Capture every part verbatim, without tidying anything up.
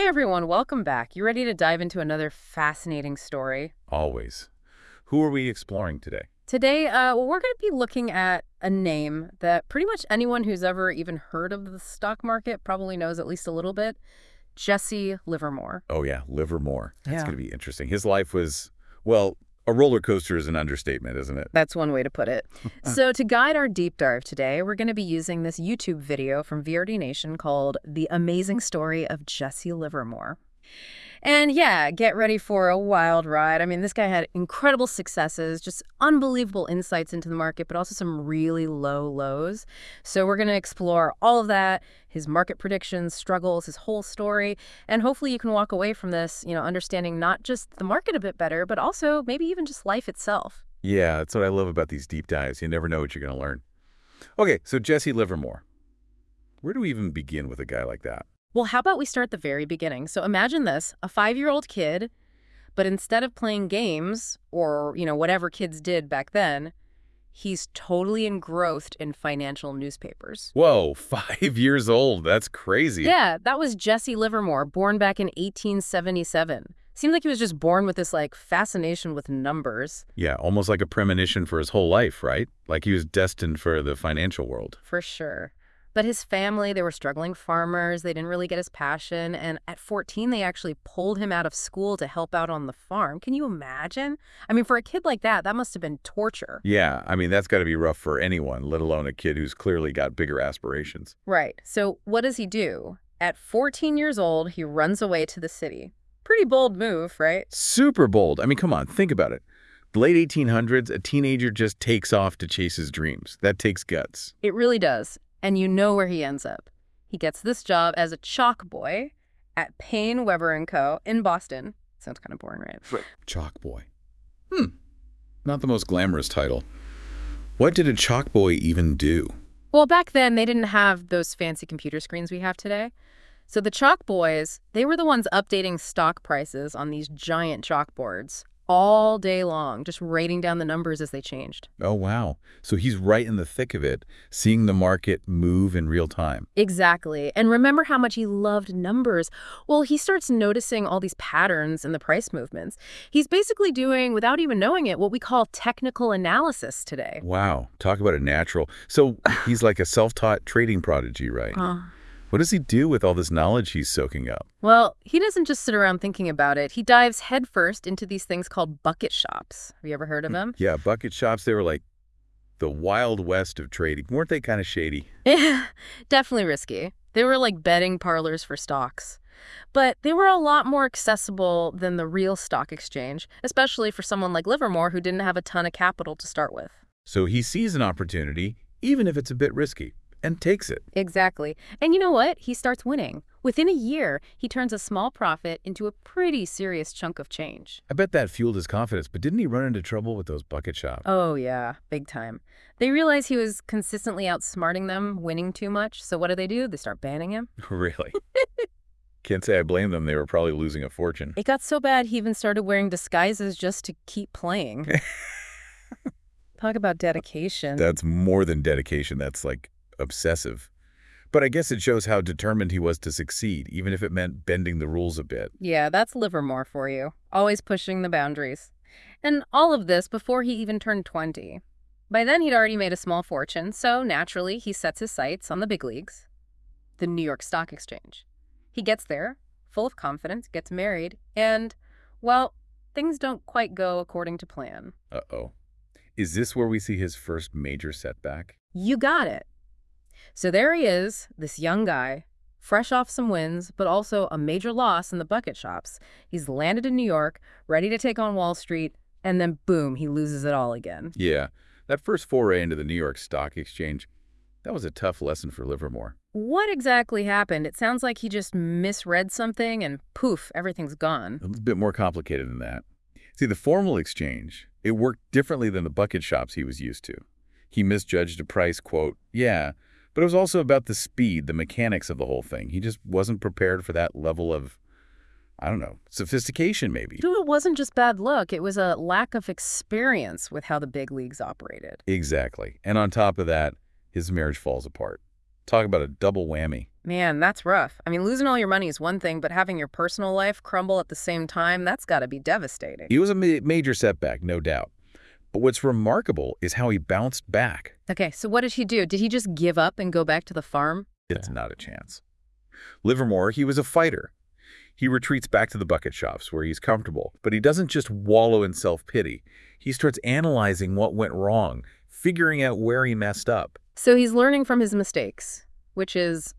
everyone, welcome back. You ready to dive into another fascinating story? Always. Who are we exploring today? Today, uh, well, we're going to be looking at a name that pretty much anyone who's ever even heard of the stock market probably knows at least a little bit. Jesse Livermore. Oh, yeah, Livermore. That's Yeah. going to be interesting. His life was, well, a roller coaster is an understatement, isn't it? That's one way to put it. So to guide our deep dive today, we're going to be using this YouTube video from V R D Nation called The Amazing Story of Jesse Livermore. And yeah, get ready for a wild ride. I mean, this guy had incredible successes, just unbelievable insights into the market, but also some really low lows. So we're going to explore all of that, his market predictions, struggles, his whole story, and hopefully you can walk away from this, you know, understanding not just the market a bit better, but also maybe even just life itself. Yeah, that's what I love about these deep dives. You never know what you're going to learn. Okay, so Jesse Livermore. Where do we even begin with a guy like that? Well, how about we start at the very beginning? So imagine this, a five-year-old kid, but instead of playing games or, you know, whatever kids did back then, he's totally engrossed in financial newspapers. Whoa, five years old. That's crazy. Yeah, that was Jesse Livermore, born back in eighteen seventy-seven. Seemed like he was just born with this, like, fascination with numbers. Yeah, almost like a premonition for his whole life, right? Like he was destined for the financial world. For sure. But his family, they were struggling farmers. They didn't really get his passion. And at fourteen, they actually pulled him out of school to help out on the farm. Can you imagine? I mean, for a kid like that, that must have been torture. Yeah, I mean, that's got to be rough for anyone, let alone a kid who's clearly got bigger aspirations. Right. So what does he do? At fourteen years old, he runs away to the city. Pretty bold move, right? Super bold. I mean, come on, think about it. The late eighteen hundreds, a teenager just takes off to chase his dreams. That takes guts. It really does. And you know where he ends up. He gets this job as a chalk boy at Payne, Weber and Co. in Boston. Sounds kind of boring, right? Chalk boy. Hmm. Not the most glamorous title. What did a chalk boy even do? Well, back then, they didn't have those fancy computer screens we have today. So the chalk boys, they were the ones updating stock prices on these giant chalkboards all day long, just writing down the numbers as they changed. Oh, wow. So he's right in the thick of it, seeing the market move in real time. Exactly. And remember how much he loved numbers? Well, he starts noticing all these patterns in the price movements. He's basically doing, without even knowing it, what we call technical analysis today. Wow. Talk about a natural. So he's like a self-taught trading prodigy, right? Uh. What does he do with all this knowledge he's soaking up? Well, he doesn't just sit around thinking about it. He dives headfirst into these things called bucket shops. Have you ever heard of them? Yeah, bucket shops, they were like the Wild West of trading. Weren't they kind of shady? Yeah, definitely risky. They were like betting parlors for stocks. But they were a lot more accessible than the real stock exchange, especially for someone like Livermore who didn't have a ton of capital to start with. So he sees an opportunity, even if it's a bit risky, and takes it. Exactly. And you know what? He starts winning. Within a year, he turns a small profit into a pretty serious chunk of change. I bet that fueled his confidence, but didn't he run into trouble with those bucket shops? Oh, yeah, big time. They realize he was consistently outsmarting them, winning too much. So what do they do? They start banning him. Really? Can't say I blame them. They were probably losing a fortune. It got so bad he even started wearing disguises just to keep playing. Talk about dedication. That's more than dedication. That's like obsessive. But I guess it shows how determined he was to succeed, even if it meant bending the rules a bit. Yeah, that's Livermore for you. Always pushing the boundaries. And all of this before he even turned twenty. By then, he'd already made a small fortune, so naturally, he sets his sights on the big leagues. The New York Stock Exchange. He gets there, full of confidence, gets married, and, well, things don't quite go according to plan. Uh-oh. Is this where we see his first major setback? You got it. So there he is, this young guy, fresh off some wins, but also a major loss in the bucket shops. He's landed in New York, ready to take on Wall Street, and then boom, he loses it all again. Yeah, that first foray into the New York Stock Exchange, that was a tough lesson for Livermore. What exactly happened? It sounds like he just misread something and poof, everything's gone. A bit more complicated than that. See, the formal exchange, it worked differently than the bucket shops he was used to. He misjudged a price, quote, yeah, but it was also about the speed, the mechanics of the whole thing. He just wasn't prepared for that level of, I don't know, sophistication maybe. So it wasn't just bad luck. It was a lack of experience with how the big leagues operated. Exactly. And on top of that, his marriage falls apart. Talk about a double whammy. Man, that's rough. I mean, losing all your money is one thing, but having your personal life crumble at the same time, that's got to be devastating. It was a ma major setback, no doubt. But what's remarkable is how he bounced back. Okay, so what did he do? Did he just give up and go back to the farm? It's not a chance. Livermore, he was a fighter. He retreats back to the bucket shops where he's comfortable, but he doesn't just wallow in self-pity. He starts analyzing what went wrong, figuring out where he messed up. So he's learning from his mistakes, which is,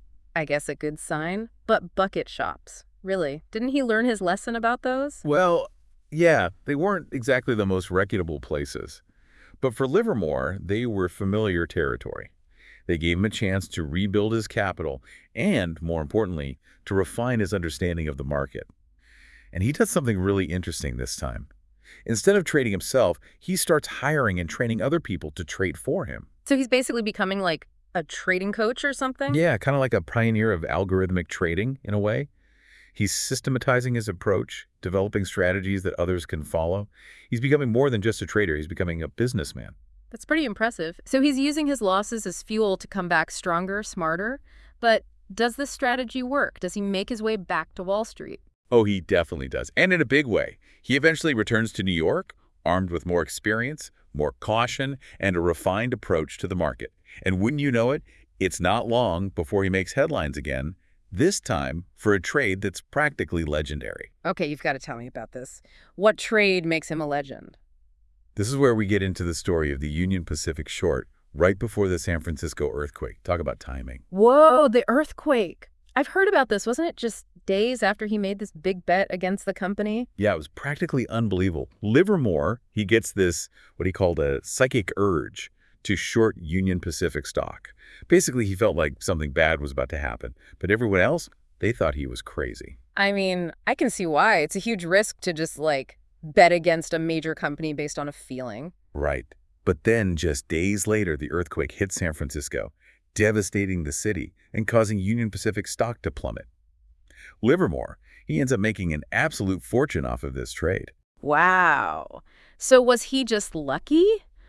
I guess, a good sign. But bucket shops, really? Didn't he learn his lesson about those? Well, yeah, they weren't exactly the most reputable places. But for Livermore, they were familiar territory. They gave him a chance to rebuild his capital and, more importantly, to refine his understanding of the market. And he does something really interesting this time. Instead of trading himself, he starts hiring and training other people to trade for him. So he's basically becoming like a trading coach or something? Yeah, kind of like a pioneer of algorithmic trading in a way. He's systematizing his approach, developing strategies that others can follow. He's becoming more than just a trader. He's becoming a businessman. That's pretty impressive. So he's using his losses as fuel to come back stronger, smarter. But does this strategy work? Does he make his way back to Wall Street? Oh, he definitely does. And in a big way. He eventually returns to New York, armed with more experience, more caution, and a refined approach to the market. And wouldn't you know it, it's not long before he makes headlines again, this time for a trade that's practically legendary. Okay, you've got to tell me about this. What trade makes him a legend? This is where we get into the story of the Union Pacific Short right before the San Francisco earthquake. Talk about timing. Whoa, the earthquake. I've heard about this. Wasn't it just days after he made this big bet against the company? Yeah, it was practically unbelievable. Livermore, he gets this, what he called a psychic urge to short Union Pacific stock. Basically, he felt like something bad was about to happen. But everyone else, they thought he was crazy. I mean, I can see why. It's a huge risk to just, like, bet against a major company based on a feeling. Right. But then, just days later, the earthquake hit San Francisco, devastating the city and causing Union Pacific stock to plummet. Livermore, he ends up making an absolute fortune off of this trade. Wow. So was he just lucky?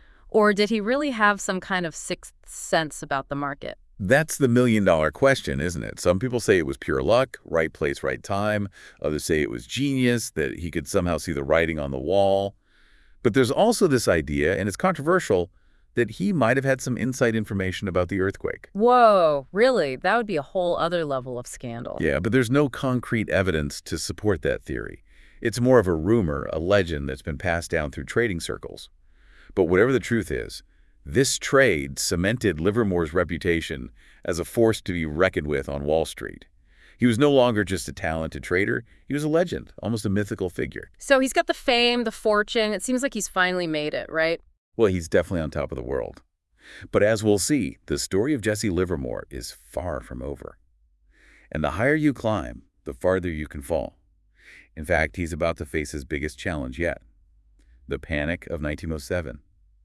Or did he really have some kind of sixth sense about the market? That's the million-dollar question, isn't it? Some people say it was pure luck, right place, right time. Others say it was genius, that he could somehow see the writing on the wall. But there's also this idea, and it's controversial, that he might have had some inside information about the earthquake. Whoa, really? That would be a whole other level of scandal. Yeah, but there's no concrete evidence to support that theory. It's more of a rumor, a legend that's been passed down through trading circles. But whatever the truth is, this trade cemented Livermore's reputation as a force to be reckoned with on Wall Street. He was no longer just a talented trader. He was a legend, almost a mythical figure. So he's got the fame, the fortune. It seems like he's finally made it, right? Well, he's definitely on top of the world. But as we'll see, the story of Jesse Livermore is far from over. And the higher you climb, the farther you can fall. In fact, he's about to face his biggest challenge yet, the Panic of nineteen oh seven.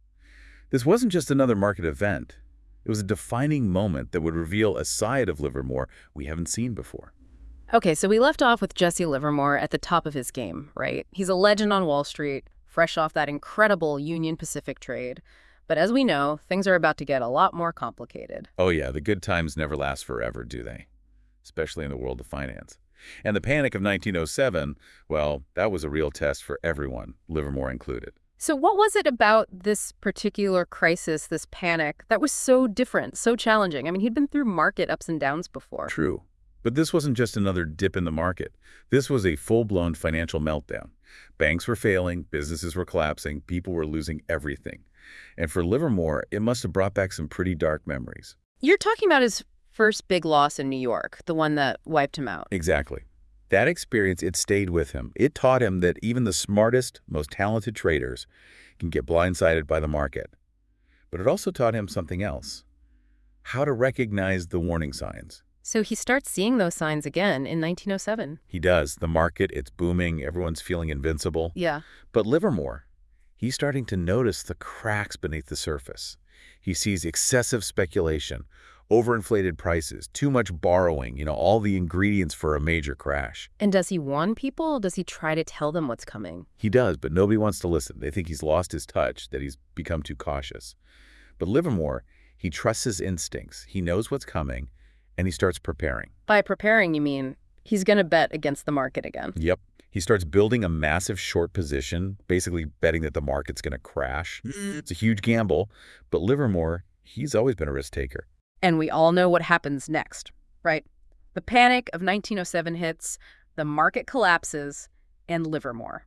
This wasn't just another market event. It was a defining moment that would reveal a side of Livermore we haven't seen before. Okay, so we left off with Jesse Livermore at the top of his game, right? He's a legend on Wall Street, fresh off that incredible Union Pacific trade. But as we know, things are about to get a lot more complicated. Oh yeah, the good times never last forever, do they? Especially in the world of finance. And the Panic of nineteen oh seven, well, that was a real test for everyone, Livermore included. So what was it about this particular crisis, this panic, that was so different, so challenging? I mean, he'd been through market ups and downs before. True. But this wasn't just another dip in the market. This was a full-blown financial meltdown. Banks were failing, businesses were collapsing, people were losing everything. And for Livermore, it must have brought back some pretty dark memories. You're talking about his first big loss in New York, the one that wiped him out. Exactly. That experience, it stayed with him. It taught him that even the smartest, most talented traders can get blindsided by the market. But it also taught him something else: how to recognize the warning signs. So he starts seeing those signs again in nineteen oh seven. He does. The market, it's booming. Everyone's feeling invincible. Yeah. But Livermore, he's starting to notice the cracks beneath the surface. He sees excessive speculation, overinflated prices, too much borrowing, you know, all the ingredients for a major crash. And does he warn people? Does he try to tell them what's coming? He does, but nobody wants to listen. They think he's lost his touch, that he's become too cautious. But Livermore, He trusts his instincts. He knows what's coming, and he starts preparing. By preparing, you mean he's going to bet against the market again. Yep. He starts building a massive short position, basically betting that the market's going to crash. It's a huge gamble, but Livermore, he's always been a risk taker. And we all know what happens next, right? The panic of nineteen oh seven hits, the market collapses, and Livermore.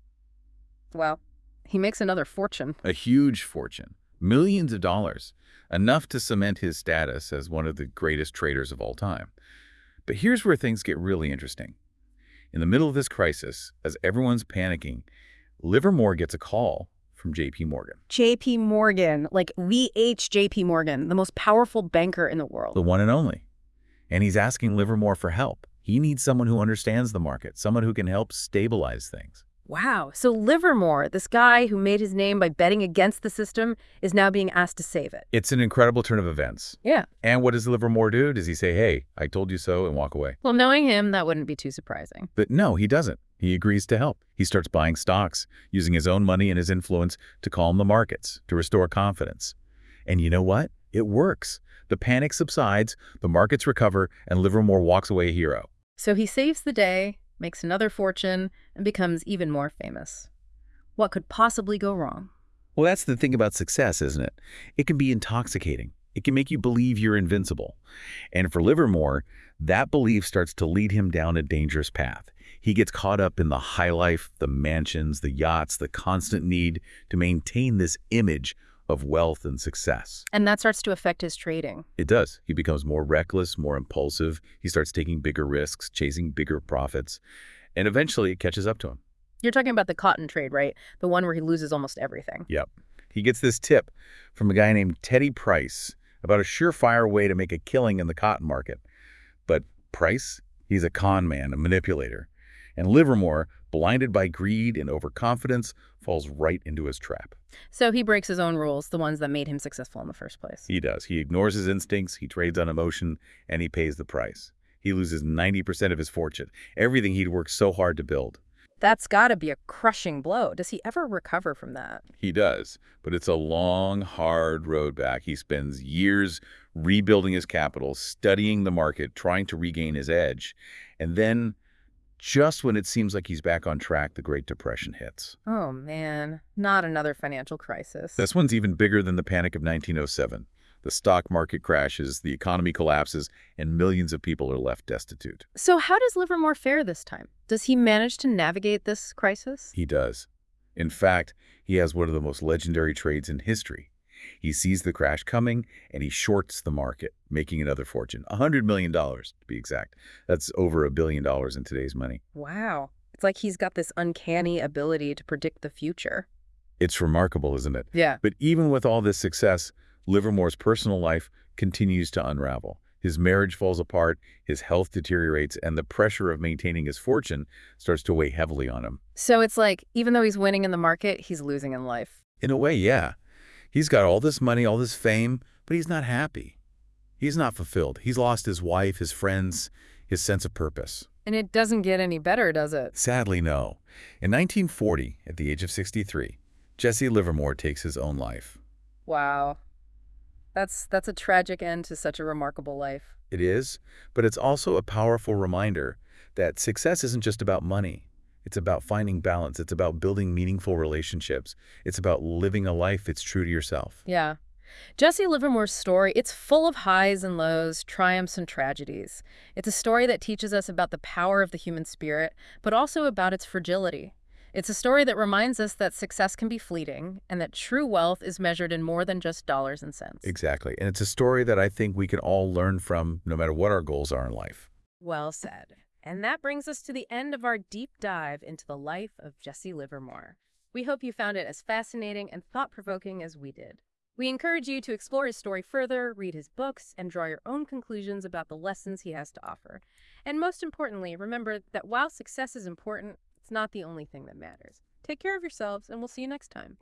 Well, he makes another fortune. A huge fortune. Millions of dollars. Enough to cement his status as one of the greatest traders of all time. But here's where things get really interesting. In the middle of this crisis, as everyone's panicking, Livermore gets a call from J P Morgan. J P Morgan, like V H J P Morgan, the most powerful banker in the world. The one and only. And he's asking Livermore for help. He needs someone who understands the market, someone who can help stabilize things. Wow. So Livermore, this guy who made his name by betting against the system, is now being asked to save it. It's an incredible turn of events. Yeah. And what does Livermore do? Does he say, hey, I told you so, and walk away? Well, knowing him, that wouldn't be too surprising. But no, he doesn't. He agrees to help. He starts buying stocks, using his own money and his influence to calm the markets, to restore confidence. And you know what? It works. The panic subsides, the markets recover, and Livermore walks away a hero. So he saves the day, makes another fortune, and becomes even more famous. What could possibly go wrong? Well, that's the thing about success, isn't it? It can be intoxicating. It can make you believe you're invincible. And for Livermore, that belief starts to lead him down a dangerous path. He gets caught up in the high life, the mansions, the yachts, the constant need to maintain this image of wealth and success. And that starts to affect his trading. It does. He becomes more reckless, more impulsive. He starts taking bigger risks, chasing bigger profits, and eventually it catches up to him. You're talking about the cotton trade, right? The one where he loses almost everything. Yep. He gets this tip from a guy named Teddy Price about a surefire way to make a killing in the cotton market. But Price, he's a con man, a manipulator. And Livermore, blinded by greed and overconfidence, falls right into his trap. So he breaks his own rules, the ones that made him successful in the first place. He does. He ignores his instincts, he trades on emotion, and he pays the price. He loses ninety percent of his fortune, everything he'd worked so hard to build. That's got to be a crushing blow. Does he ever recover from that? He does, but it's a long, hard road back. He spends years rebuilding his capital, studying the market, trying to regain his edge. And then, just when it seems like he's back on track, the Great Depression hits. Oh, man. Not another financial crisis. This one's even bigger than the panic of nineteen oh seven. The stock market crashes, the economy collapses, and millions of people are left destitute. So how does Livermore fare this time? Does he manage to navigate this crisis? He does. In fact, he has one of the most legendary trades in history. He sees the crash coming, and he shorts the market, making another fortune. one hundred million dollars, to be exact. That's over a billion dollars in today's money. Wow. It's like he's got this uncanny ability to predict the future. It's remarkable, isn't it? Yeah. But even with all this success, Livermore's personal life continues to unravel. His marriage falls apart, his health deteriorates, and the pressure of maintaining his fortune starts to weigh heavily on him. So it's like, even though he's winning in the market, he's losing in life. In a way, yeah. He's got all this money, all this fame, but he's not happy. He's not fulfilled. He's lost his wife, his friends, his sense of purpose. And it doesn't get any better, does it? Sadly, no. In nineteen forty, at the age of sixty-three, Jesse Livermore takes his own life. Wow. That's, that's a tragic end to such a remarkable life. It is, but it's also a powerful reminder that success isn't just about money. It's about finding balance. It's about building meaningful relationships. It's about living a life that's true to yourself. Yeah. Jesse Livermore's story, it's full of highs and lows, triumphs and tragedies. It's a story that teaches us about the power of the human spirit, but also about its fragility. It's a story that reminds us that success can be fleeting and that true wealth is measured in more than just dollars and cents. Exactly. And it's a story that I think we can all learn from no matter what our goals are in life. Well said. And that brings us to the end of our deep dive into the life of Jesse Livermore. We hope you found it as fascinating and thought-provoking as we did. We encourage you to explore his story further, read his books, and draw your own conclusions about the lessons he has to offer. And most importantly, remember that while success is important, it's not the only thing that matters. Take care of yourselves, and we'll see you next time.